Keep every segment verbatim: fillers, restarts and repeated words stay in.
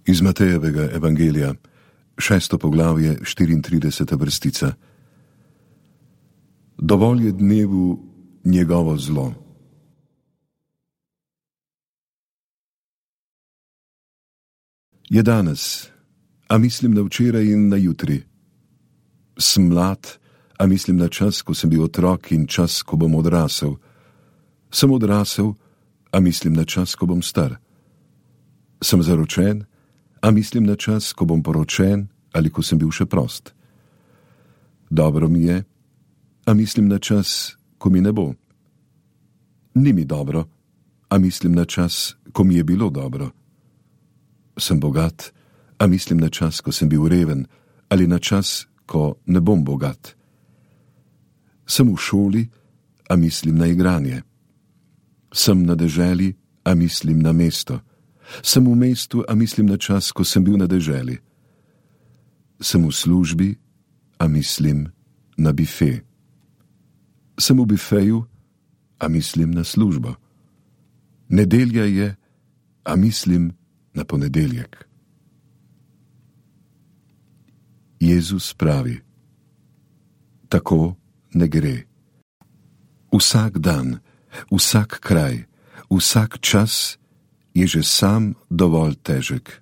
Iz Matejevega evangelija, šesto poglavje, štiriintrideseta vrstica. Dovolj je dnevu njegovo zlo. Je danes, a mislim na včeraj in na jutri. Sem mlad, a mislim na čas, ko sem bil otrok, in čas, ko bom odrasel. Sem odrasel, a mislim na čas, ko bom star. Sem zaročen, a mislim na čas, ko bom poročen ali ko sem bil še prost. Dobro mi je, a mislim na čas, ko mi ne bo. Ni mi dobro, a mislim na čas, ko mi je bilo dobro. Sem bogat, a mislim na čas, ko sem bil reven, ali na čas, ko ne bom bogat. Sem v šoli, a mislim na igranje. Sem na deželi, a mislim na mesto. Sem v mestu, a mislim na čas, ko sem bil na deželi. Sem v službi, a mislim na bife. Sem v bifeju, a mislim na službo. Nedelja je, a mislim na ponedeljek. Jezus pravi: tako ne gre. Vsak dan, vsak kraj, vsak čas je že sam dovolj težek.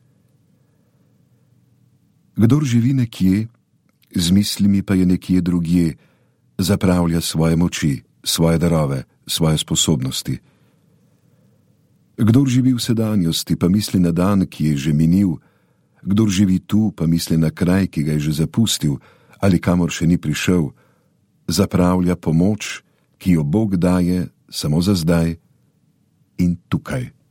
Kdor živi nekje, z mislimi pa je nekje drugje, zapravlja svoje moči, svoje darove, svoje sposobnosti. Kdor živi v sedanjosti, pa misli na dan, ki je že minil, kdor živi tu, pa misli na kraj, ki ga je že zapustil ali kamor še ni prišel, zapravlja pomoč, ki jo Bog daje samo za zdaj in tukaj.